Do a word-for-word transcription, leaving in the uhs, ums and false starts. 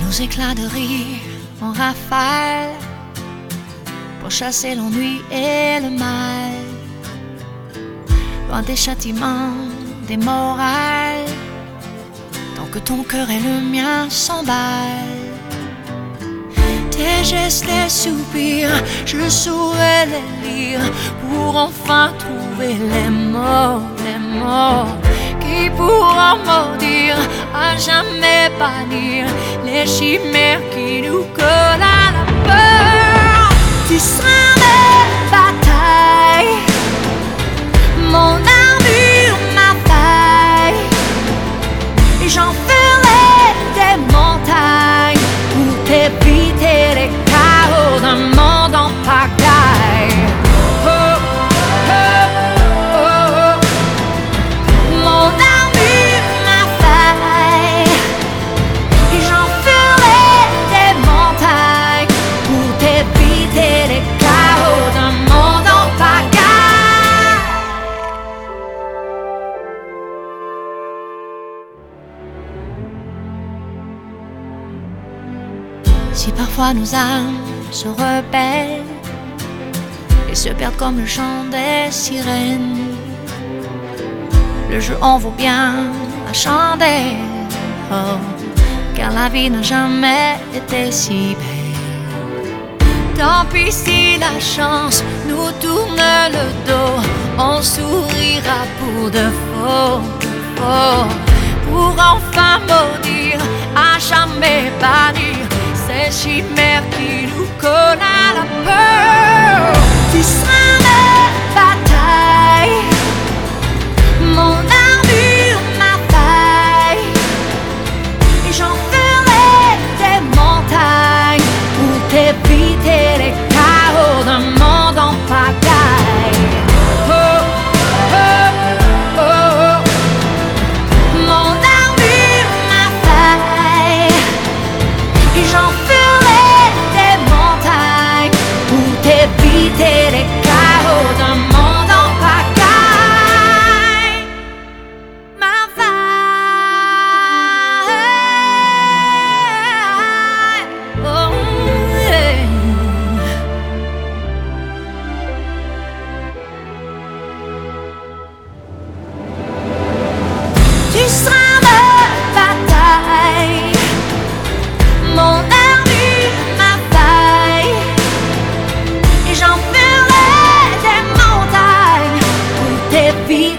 Nos éclats de rire en rafale pour chasser l'ennui et le mal, loin des châtiments, des morales, tant que ton cœur et le mien s'emballent. Tes gestes, les soupirs, je saurais les lire pour enfin trouver les mots, les mots qui pourront maudire, à jamais bannir les chimères qui nous collent à la peur. Tu seras mes batailles, mon armure, ma faille, et j'en ferai des montagnes pour t'éviter les chaos d'un monde en pagaille. Oh, oh, oh, oh. Mon armure, ma faille, et j'en ferai des montagnes pour t'éviter les chaos d'un monde en pagaille. Si parfois nos âmes se rebellent et se perdent comme le chant des sirènes, le jeu en vaut bien la chandelle, oh, car la vie n'a jamais été si belle. Tant pis si la chance nous tourne le dos, on sourira pour de faux, de faux, pour enfin maudire, à jamais bannir ces chimères qui nous collent à la peur. Tu seras mes batailles, mon armure, ma faille, et j'en ferai des montagnes pour t'éviter les chaos d'un monde en pagaille. Oh, oh, oh, oh. Mon armure, ma faille, et j'en ferai des montagnes pour t'éviter les chaos d'un monde en pagaille. Ma faille, oh, yeah. Tu seras ma bataille, mon armure, ma faille, et j'en ferai des montagnes pour t'éviter